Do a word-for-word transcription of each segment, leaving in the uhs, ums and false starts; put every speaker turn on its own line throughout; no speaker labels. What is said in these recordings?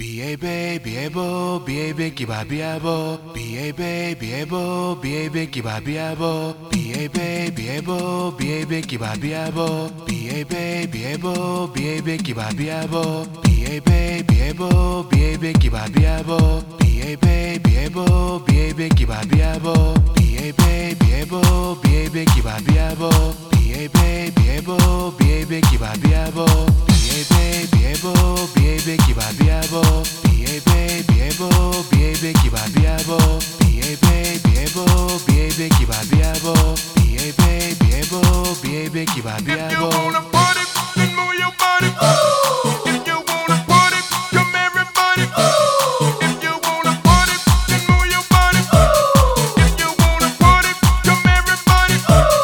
Biebe, biebo, biebe, kiba biabo. Biebe, biebo, biebe, kiba biabo. Biebe, biebo, biebe, kiba biabo. Biebe, biebo, biebe, kiba biabo. Biebe, biebo, biebe, kiba biabo. Biebe, biebo, biebe, kiba biabo. Biebe, biebo, biebe, kiba biabo. Biebe, biebo, biebe, kiba biabo. Biebe, biebo, biebe, kiba biabo. Biebe, biebo, biebe, kiba biabo. Biebe, biebo, biebe, kiba biabo. Biebe, biebo, biebe, kiba biabo.
If you wanna party, then move your body. Ooh. If you wanna party, come everybody. Ooh. If you wanna party, then move your body. Ooh. If you wanna party, come everybody.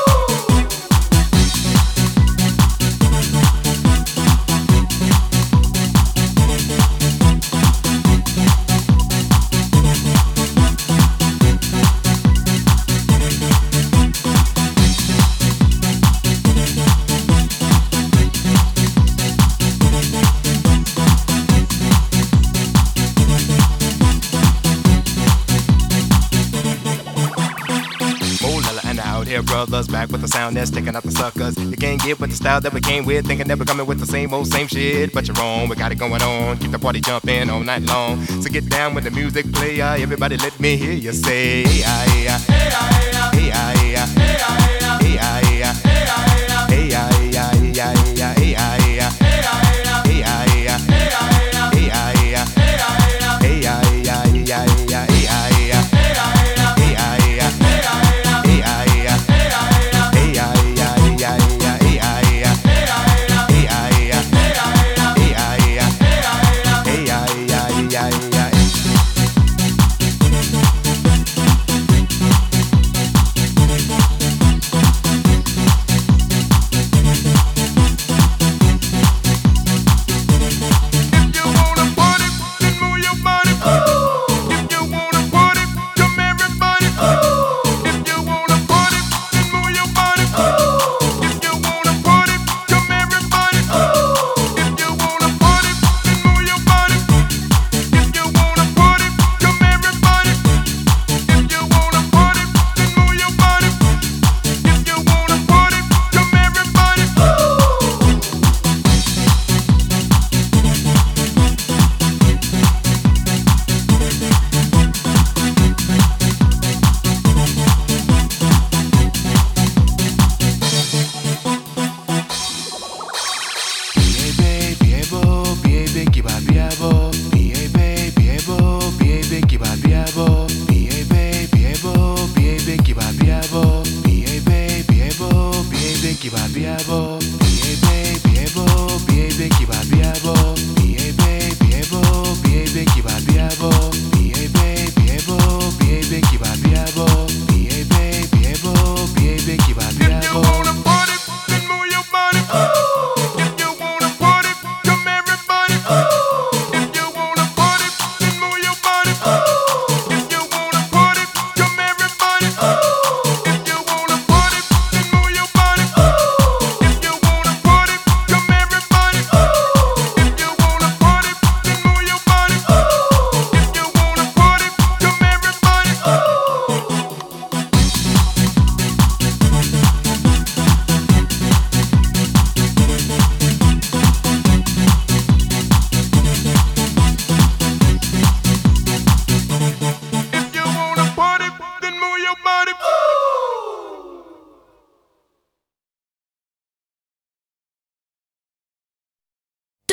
Out here, brothers, back with the sound that's taking out the suckers. You can't get with the style that we came with, thinking that we're coming with the same old same shit. But you're wrong, we got it going on. Keep the party jumping all night long. So get down with the music player. Everybody, let me hear you say, hey, hey, hey, hey, hey, hey, hey, hey, hey, hey, hey, hey, hey, hey, hey,